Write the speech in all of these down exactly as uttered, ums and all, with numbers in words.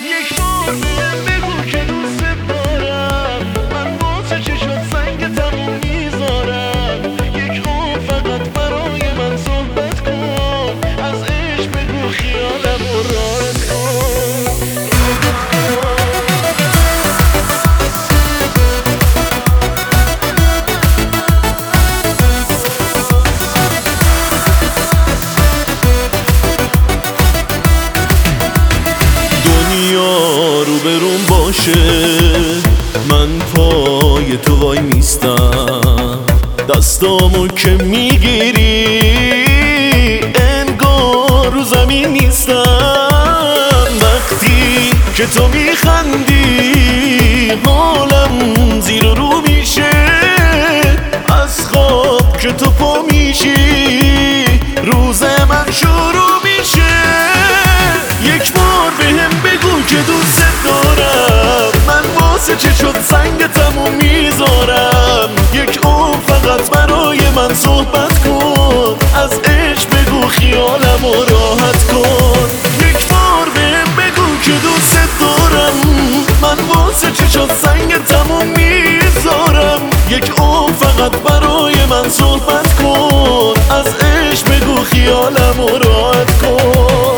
یک بار بهم بگو که دوست دارم، من واسه چه شد سنگ تموم میذارم. یک عمر فقط برای من صحبت کن، از عشق بگو خیالم رو راحت کن. دنیا رو برون باشه، من پای تو وای میستم. دستامو که میگیری انگار رو زمین نیستم. وقتی که تو میخندی حالم زیر و رو میشه، از خواب که تو پا میشی روز من شروع میشه. یک بار بهم بگو که دوست دارم، من واسه چه شد سنگ تموم میذارم. یک عمر فقط برای من صحبت کن، از عشق بگو خیالم رو راحت کن. یک بار بهم بگو که دوست دارم، من واسه چه شد سنگ تموم میذارم. یک عمر فقط برای من صحبت کن، از عشق بگو خیالم رو راحت کن.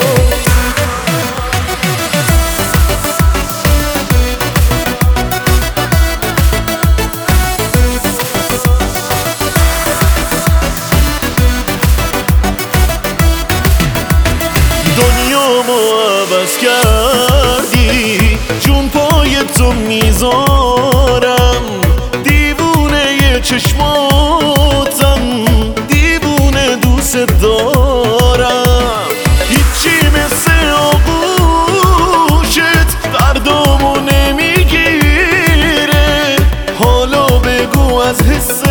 دنیامو عوض کردی، جون پای تو میذارم. دیوونه چشماتم، دیوونه دوست دارم. هیچی مثل آغوشت دردامو نمیگیره. حالا بگو از حست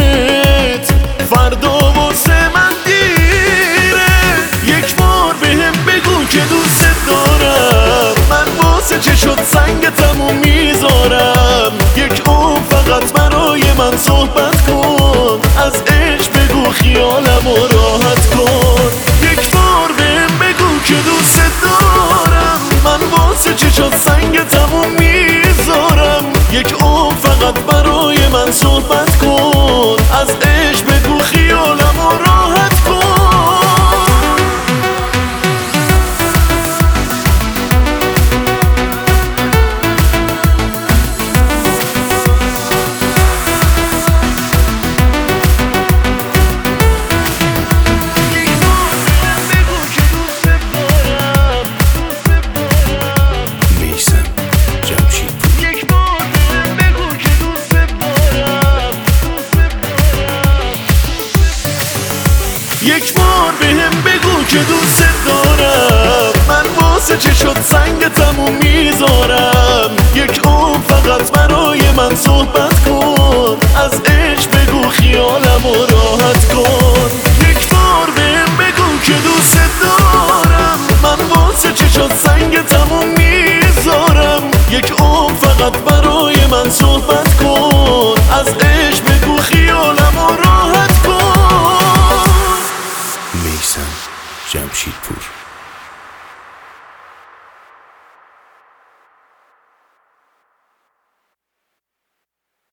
فردا واسه من دیره. یک بار بهم بگو که دوست دارم، من واسه چه شد سنگ تموم میذارم. یک عمر فقط برای من صحبت کن، از عشق بگو خیالم رو راحت کن. یک بار بهم بگو که دوست دارم، من واسه چه شد سنگ تموم میذارم. یک عمر فقط برای من صحبت کن، از عشق بگو خیالم رو راحت کن. یک بار بهم بگو که دوست دارم، من واسه چه شد سنگ تموم میذارم. یک عمر فقط برای من صحبت کن،